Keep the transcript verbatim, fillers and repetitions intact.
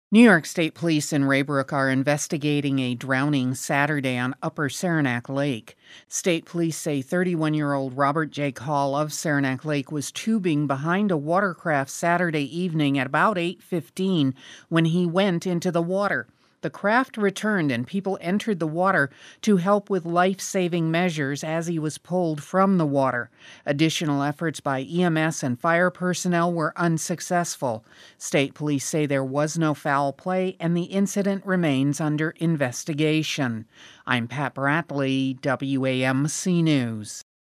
New York State Police in Raybrook are investigating a drowning Saturday on Upper Saranac Lake. State police say thirty-one-year-old Robert Jake Hall of Saranac Lake was tubing behind a watercraft Saturday evening at about eight fifteen when he went into the water. The craft returned and people entered the water to help with life-saving measures as he was pulled from the water. Additional efforts by E M S and fire personnel were unsuccessful. State police say there was no foul play and the incident remains under investigation. I'm Pat Bradley, W A M C News.